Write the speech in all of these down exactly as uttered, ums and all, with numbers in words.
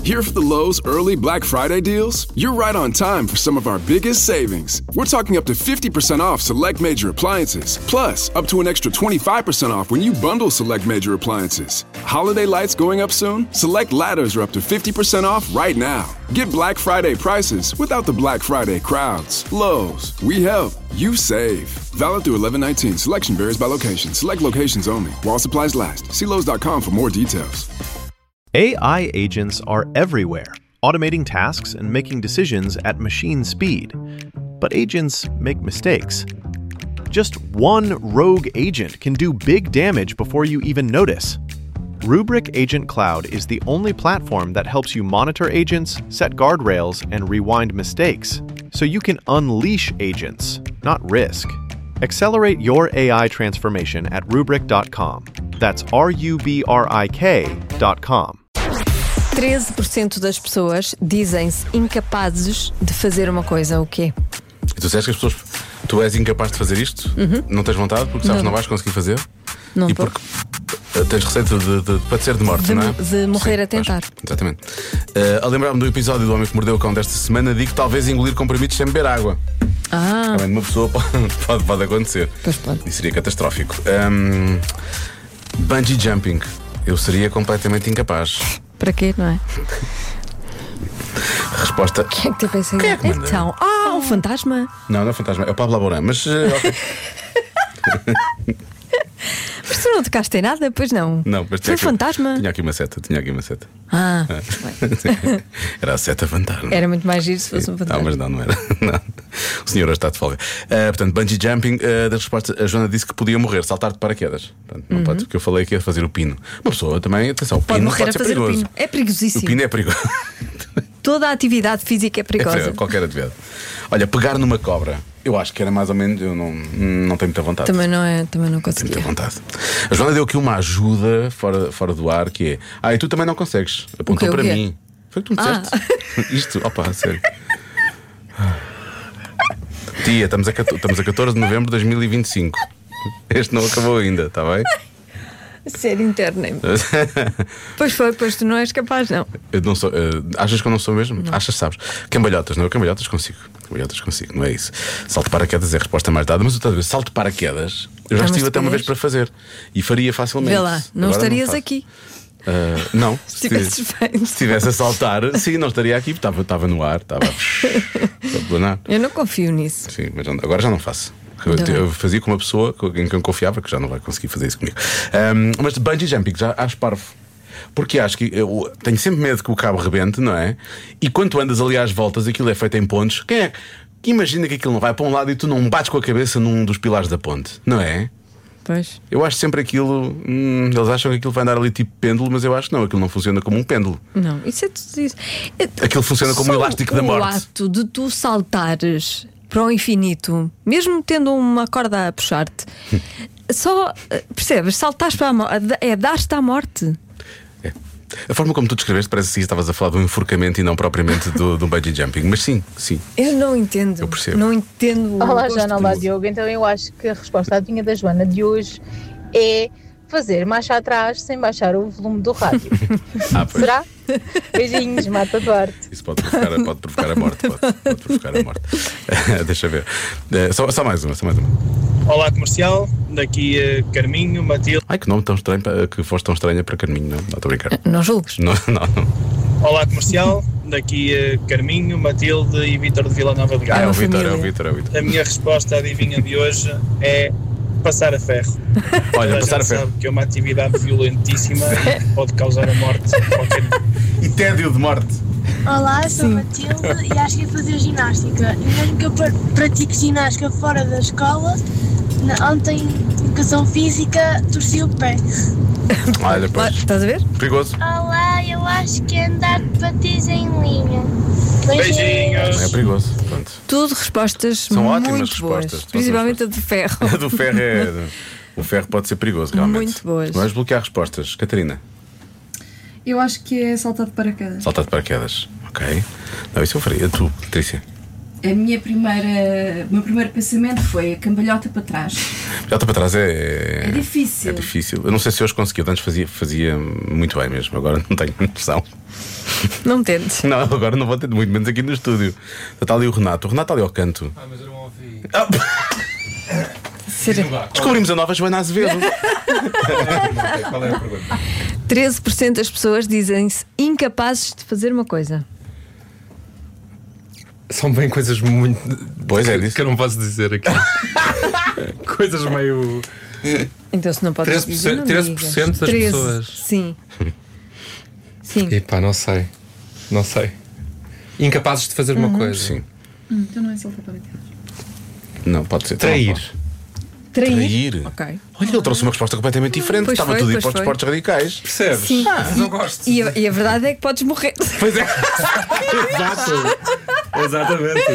Here for the Lowe's early Black Friday deals? You're right on time for some of our biggest savings. We're talking up to fifty percent off select major appliances. Plus, up to an extra twenty-five percent off when you bundle select major appliances. Holiday lights going up soon? Select ladders are up to fifty percent off right now. Get Black Friday prices without the Black Friday crowds. Lowe's, we help, you save. Valid through eleven nineteen. Selection varies by location. Select locations only. While supplies last. See Lowe's dot com for more details. A I agents are everywhere, automating tasks and making decisions at machine speed. But agents make mistakes. Just one rogue agent can do big damage before you even notice. Rubrik Agent Cloud is the only platform that helps you monitor agents, set guardrails, and rewind mistakes, so you can unleash agents, not risk. Accelerate your A I transformation at rubrik dot com. That's R U B R I K dot com. treze por cento das pessoas dizem-se incapazes de fazer uma coisa. O quê? E tu disseste que as pessoas... Tu és incapaz de fazer isto? Uhum. Não tens vontade porque sabes que não vais conseguir fazer? Não e tô. porque tens receita de, de, de padecer de morte, de, não é? De morrer Sim, a tentar. Acho, exatamente. Uh, a lembrar-me do episódio do Homem que Mordeu o Cão desta semana, digo que talvez engolir comprimidos sem beber água. Ah. Também uma pessoa pode, pode, pode acontecer. Pois pode. E seria catastrófico. Um, bungee jumping. Eu seria completamente incapaz. Para quê, não é? Resposta. Quem é que te pensa? Quem é que manda? Então, ah, um fantasma. Não, não é fantasma, é o Pablo Alborán, mas uh, okay. Mas tu não tocaste em nada, pois não? Não, mas foi um aqui, fantasma. Tinha aqui uma seta, tinha aqui uma seta. Ah, era a seta fantasma. era muito mais giro se fosse Sim. um fantasma. Não, mas não, não era. Não. O senhor hoje está de folga. Uh, portanto, bungee jumping, uh, da resposta, a Joana disse que podia morrer, saltar de paraquedas. Portanto, não uhum. pode, porque eu falei que ia fazer o pino. Uma pessoa também, atenção, o pode pino morrer pode a ser fazer perigoso. o pino. É perigosíssimo. O pino é perigoso. Toda a atividade física é perigosa. É, qualquer atividade. Olha, pegar numa cobra. Eu acho que era mais ou menos. Eu não, não tenho muita vontade. Também não é, também não consegui. Tenho muita vontade. A Joana deu aqui uma ajuda fora, fora do ar, que é: ah, e tu também não consegues. Apontou o quê, para o quê? mim. Foi o que tu me disseste. Ah. Isto, opa, sério. Tia, estamos a, estamos a catorze de novembro de dois mil e vinte e cinco. Este não acabou ainda, está bem? Sério, internem. Pois foi, pois tu não és capaz, não. Eu não sou, uh, achas que eu não sou mesmo? Não. Achas, sabes? Cambalhotas, não, cambalhotas consigo. Cambalhotas consigo, não é isso. Salto de paraquedas é a resposta mais dada, mas eu estou a ver, salto de paraquedas, eu já Ah, estive mas até uma vez depois? para fazer e faria facilmente. Vê lá, não Agora estarias faço. aqui. Uh, não, Se tivesses feito. Se estivesse a saltar, sim, não estaria aqui, estava, estava no ar, estava a planar. Eu não confio nisso. Sim, mas não, agora já não faço. Eu, Então. eu fazia com uma pessoa em quem eu confiava, que já não vai conseguir fazer isso comigo. Um, mas bungee jumping, já acho parvo. Porque acho que eu tenho sempre medo que o cabo rebente, não é? E quando tu andas ali às voltas, aquilo é feito em pontos. Quem é que imagina que aquilo não vai para um lado e tu não bates com a cabeça num dos pilares da ponte, não é? Pois. Eu acho sempre aquilo. Hum, eles acham que aquilo vai andar ali tipo pêndulo, mas eu acho que não, aquilo não funciona como um pêndulo. Não, isso é tudo isso. É- Aquilo funciona como um Só elástico da morte. O ato de tu saltares para o infinito, mesmo tendo uma corda a puxar-te, só eh, percebes, saltares para a morte, é dar-te à morte. É. A forma como tu descreveste parece que estavas a falar do enforcamento e não propriamente do, do bungee jumping. Mas sim, sim. Eu não entendo. Eu percebo. Não entendo. o Olá, gosto Joana, olá, disso. Diogo. Então eu acho que a resposta à adivinha da Joana de hoje é fazer marcha atrás sem baixar o volume do rádio. Ah, pois. Será? Beijinhos, Mata Duarte. Isso pode provocar, pode provocar a morte. Pode, pode provocar a morte. Deixa ver. Eh, Só, só mais uma, só mais uma. Olá comercial, daqui a Carminho, Matilde. Ai, que nome tão estranho, para- que foste tão estranha para Carminho, não? Não estou a brincar. Não julgues. Não, não, não. Olá comercial, daqui a Carminho, Matilde e Vítor de Vila Nova de Ah, Gaia. é o uma Vítor, é o família. Vítor, é o Vítor. A minha resposta à adivinha de hoje é passar a ferro. Olha, Toda a passar a gente ferro. sabe que é uma atividade violentíssima e pode causar a morte a qualquer um. E tédio de morte. Olá, sou Sim. Matilde e acho que ia fazer ginástica. E mesmo que eu pra- pratique ginástica fora da escola, na- ontem, educação física, torci o pé. Olha, Lá, pois. estás a ver? Perigoso. Olá, eu acho que é andar de patins em linha. Beijinhos. Não é perigoso. Pronto. Tudo respostas São muito ótimas boas. respostas. Principalmente a de ferro. A do ferro é. O ferro pode ser perigoso, realmente. Muito boas. Vamos bloquear respostas. Catarina, Eu acho que é saltar de paraquedas. saltar de paraquedas. Ok. Não, isso eu faria. Tu, Patrícia. A minha primeira, o meu primeiro pensamento foi a cambalhota para trás. Já está para trás, é. É difícil. É difícil. Eu não sei se hoje conseguia, antes fazia, fazia muito bem mesmo, agora não tenho noção. Não tentes. Não, agora não vou ter muito menos aqui no estúdio. Está ali o Renato. O Renato está ali ao canto. Ah, mas eu não ouvi. Ah. Descobrimos a nova Joana Azevedo. Qual é a pergunta? treze por cento das pessoas dizem-se incapazes de fazer uma coisa. São bem coisas muito. Pois é, que, disso. que eu não posso dizer aqui. Coisas meio. Então, se não podes dizer, não treze por cento digas. das treze, pessoas. Sim. Sim. Epá, não sei. Não sei. Incapazes de fazer uma Uhum. coisa. Sim. Hum, então não é alfabetizados. Não, pode ser. Trair. Trair. Trair. Ok. Olha, ele trouxe uma resposta completamente diferente. Pois Estava foi, tudo a ir pois para os foi. esportes radicais. Percebes? Sim. Ah, não gosto. E a, e a verdade é que podes morrer. Pois é. Exato. Exatamente.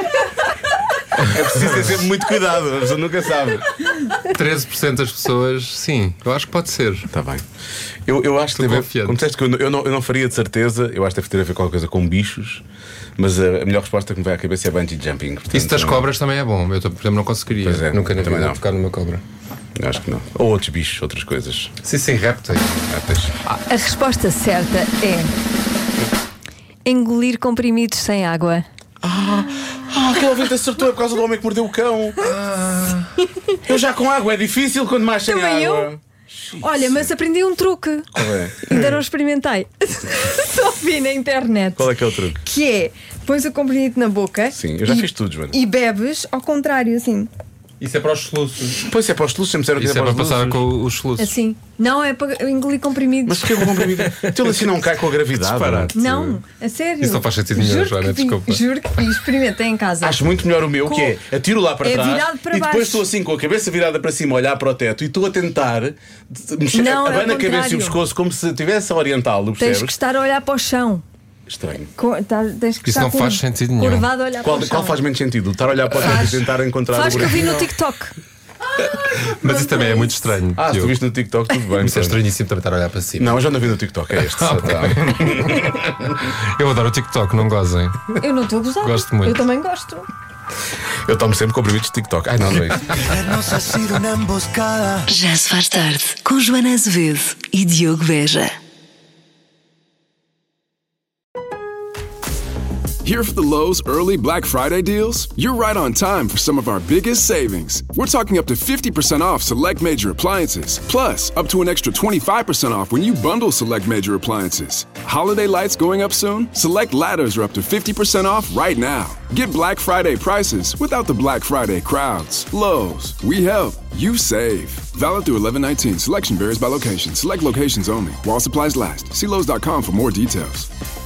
É preciso ter sempre muito cuidado, a pessoa nunca sabe. treze por cento das pessoas, sim, eu acho que pode ser. Está bem. Eu, eu acho que Estou deve, confiante. como disseste que eu, não- eu, não, eu não faria de certeza, eu acho que deve ter a ver com alguma coisa com bichos, mas a, a melhor resposta que me vai à cabeça é bungee jumping. Portanto, Isso das não- cobras também é bom. Eu, por exemplo, não conseguiria. Pois é, Nunca na também vida não. tocar numa cobra. Eu acho que não. Ou outros bichos, outras coisas. Sim, sim, répteis. Répteis. A resposta certa é engolir comprimidos sem água. Ah, aquele ouvinte acertou é por causa do homem que mordeu o cão. Eu já com água é difícil, quando mais sem Também água. eu. Olha, mas aprendi um truque. Qual é? Ainda não experimentei. Só vi na internet. Qual é que é o truque? Que é, pões o comprimido na boca. Sim, eu já e, fiz tudo, Joana. E bebes ao contrário, assim. Isso é para os soluços. Pois é para os soluços, sempre disseram que Isso é para para os passar soluços. com os soluços. Assim. Não, é para engolir comprimidos. Mas que é o comprimido? Então assim não cai com a gravidade. Disparate. Não, a sério. Isso não faz sentido nenhum, Juro Joana, que vi- desculpa. Juro que vi, experimentei em casa. Acho muito melhor o meu, Com- que é atiro lá para É trás virado para e depois baixo. estou assim com a cabeça virada para cima, a olhar para o teto e estou a tentar de- mexer, Não, é abana ao a cabeça e o contrário. pescoço como se estivesse a orientá-lo, Tens percebes? que estar a olhar para o chão. Estranho. Co- tá- tens que Isso estar não com- faz sentido nenhum. curvado a olhar Qual, para o qual chão. faz menos sentido? Estar a olhar para o teto Faz. e tentar encontrar Faz o que eu vi buraco? no TikTok. Mas isso também é muito estranho. Ah, se tu Diogo. viste no TikTok, tudo bem. Isso é pronto. estranhíssimo também estar a olhar para cima. Não, eu já não vi no TikTok, é este. Ah, Tá. Eu adoro o TikTok, não gozem. Eu não estou a gozar. Gosto muito. Eu também gosto. Eu tomo sempre comprimidos de TikTok. Ai, não, não é isso. Já se faz tarde com Joana Azevedo e Diogo Beja. Here for the Lowe's early Black Friday deals? You're right on time for some of our biggest savings. We're talking up to fifty percent off select major appliances, plus up to an extra twenty-five percent off when you bundle select major appliances. Holiday lights going up soon? Select ladders are up to fifty percent off right now. Get Black Friday prices without the Black Friday crowds. Lowe's, we help, you save. Valid through eleven nineteen. Selection varies by location. Select locations only. While supplies last. See Lowe's dot com for more details.